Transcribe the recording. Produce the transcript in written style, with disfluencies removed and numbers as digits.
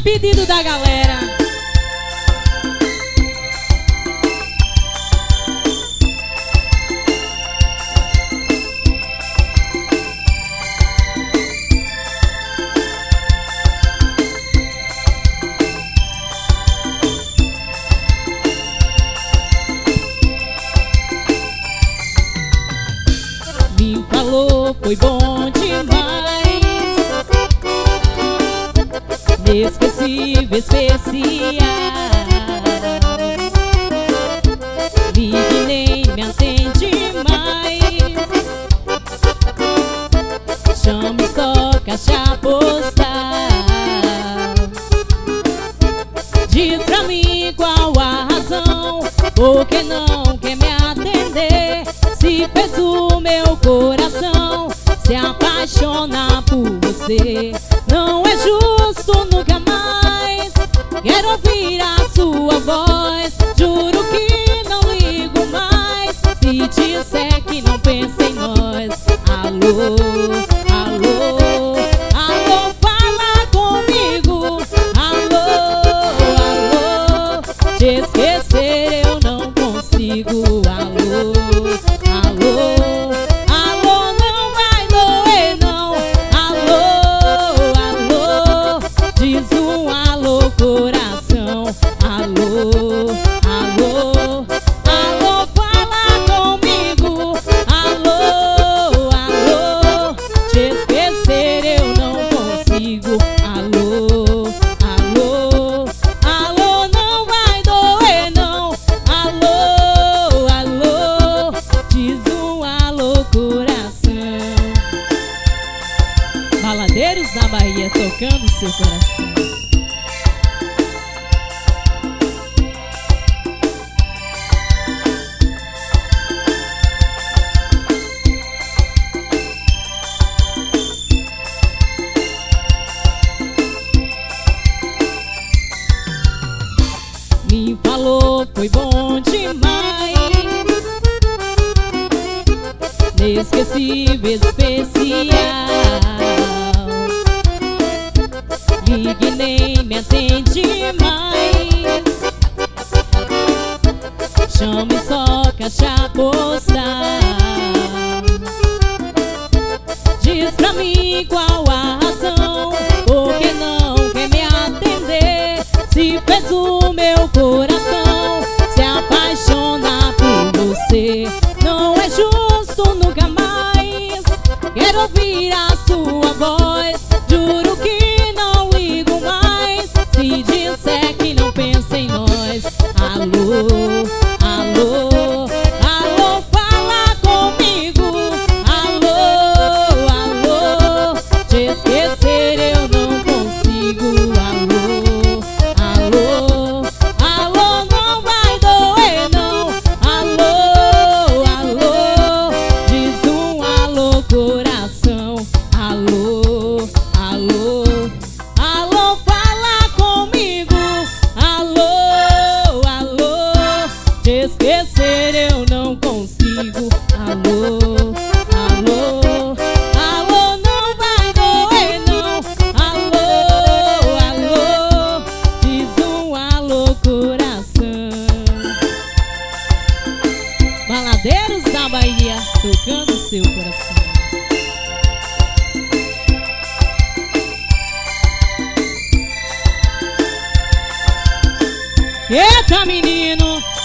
pedido da galera. Me falou, foi bom demais, inesquecível, especial. Ligue e nem me atende mais, chame só caixa postal. Diz pra mim qual a razão, por que não quer me atender? Se fez o meu coração se apaixonar por você. Não é justo, nunca mais quero ouvir a sua voz. Juro que não ligo mais se disser que não pensa em nós. Alô, alô, alô, fala comigo. Alô, alô, te esquecer eu não consigo. Alô, alô, alô, não vai doer não. Alô, alô, diz um alô coração. Alô, alô, alô, fala comigo. Alô, alô, te esquecer eu não consigo. Alô, alô, alô, não vai doer não. Alô, alô, diz um alô coração. Baladeiros da Bahia tocando seu coração. Me falou, foi bom demais, inesquecível, especial. Ligue e nem me atende mais, chame só caixa postal. Diz pra mim qual a razão, por que não quer me atender? Se fez o meu coração se apaixonar por você. Não é justo, nunca mais quero ouvir a sua voz. Juro que não ligo mais se disser que não pensa em nós. Alô, alô, alô, fala comigo. Alô, alô, te esquecer eu não consigo. Alô, alô, alô, não vai doer não. Alô, alô, diz um alô coração. Alô, alô, alô, fala comigo. Alô, alô, te esquecer eu não consigo. Alô, alô, alô, não vai doer não. Alô, alô, diz um alô coração. Baladeiros da Bahia tocando seu coração. Eita, menino!